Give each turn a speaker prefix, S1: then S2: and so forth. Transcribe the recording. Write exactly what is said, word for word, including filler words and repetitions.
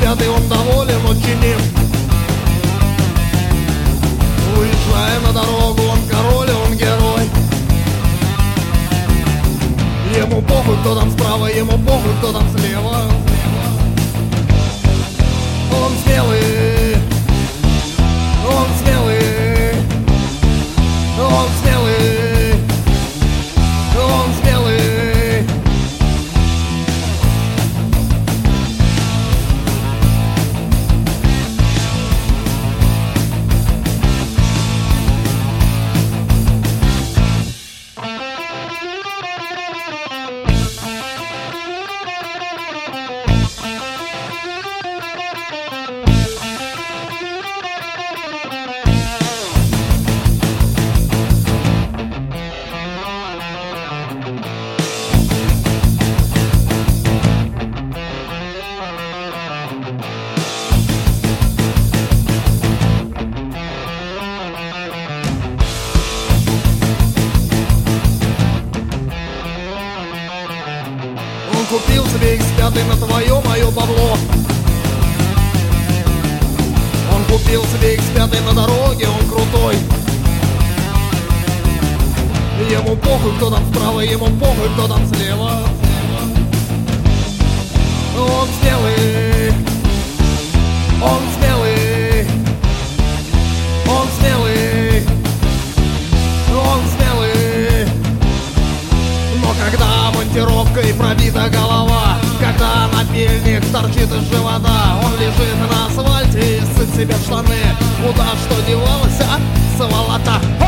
S1: спят, и он доволен очень им. Уезжая на дорогу, он король, он герой. Ему похуй, кто там справа, ему похуй, кто там слева. Он смелый, он смелый, он смелый, он смелый. Он купил себе икс пять на твое, мое бабло. Он купил себе икс пять на дороге, он крутой. Ему похуй, кто там справа, ему похуй, кто там слева. Он смелый, он смелый, он смелый, он смелый. Но когда монтировкой пробита голова, когда напильник торчит из живота, он лежит на асфальте и ссыт себе в штаны. Куда что девалась, а? Сволота.